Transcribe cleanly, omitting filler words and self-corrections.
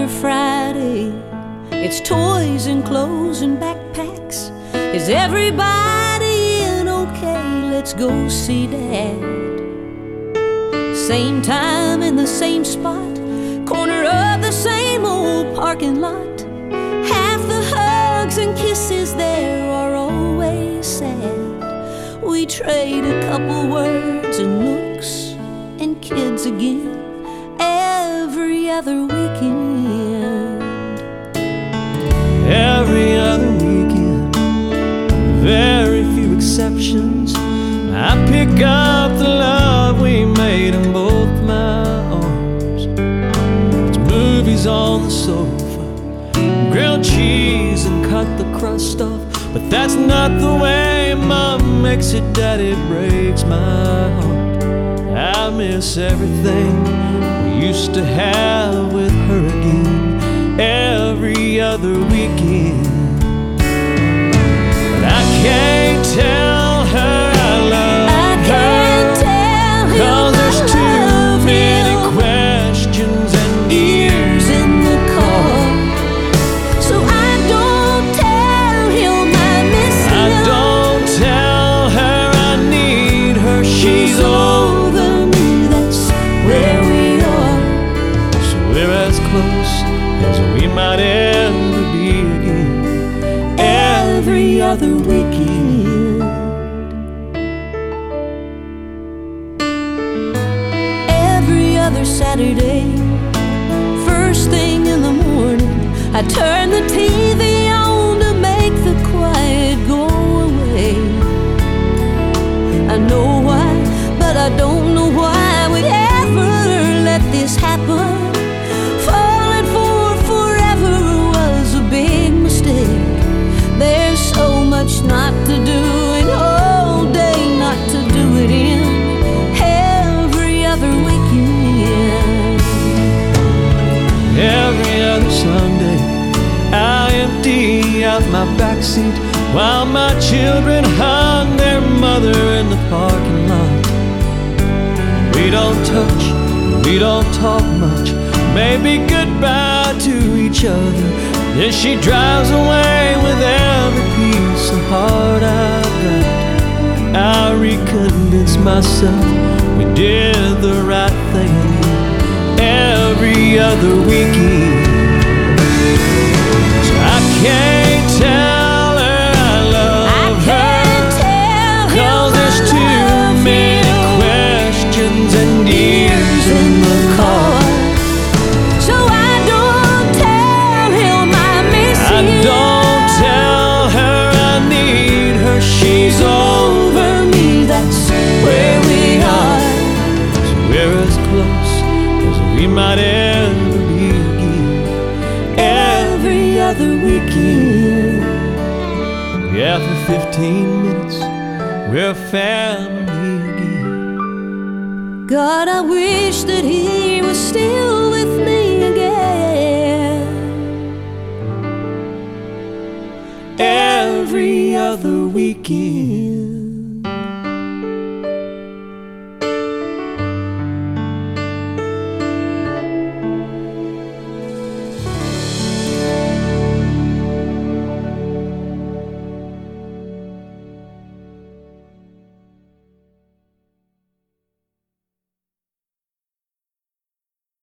other Friday. It's toys and clothes and backpacks. Is everybody in okay? Let's go see Dad. Same time in the same spot, corner of the same old parking lot. Half the hugs and kisses there are always sad. We trade a couple words and looks and kids again every other weekend. Every other weekend, very few exceptions, I pick up the love we made in both my arms. It's movies on the sofa, grilled cheese and cut the crust off. But that's not the way Mom makes it, Daddy breaks my heart. I miss everything we used to have with her again every other weekend. But I can't tell her I love her, 'cause there's too many questions and years in the car. So I don't tell him I miss her. I don't tell her I need her. She's over me, that's where we are. So we're as close as we might ever be again every other weekend. Every other Saturday, first thing in the morning, I turn the TV on to make the quiet go away. I know why, but I don't know why we ever let this happen. Falling for forever was a big mistake. There's so much not to do and all day not to do it in every other weekend. Every other Sunday, I empty out my backseat while my children hug their mother in the parking lot. We don't touch, we don't talk much, maybe goodbye to each other. Then she drives away with every piece of heart I've got. I reconvince myself we did the right thing every other weekend. So I can't tell her I love her, 'cause there's too many questions and years in the car. So I don't tell him I miss I him. don't tell her I need her. She's over me, that's where we are. So we're as close as we might ever be again every other weekend. Yeah, for 15 minutes we're family again. God, I wish that he was still with me again Every other weekend.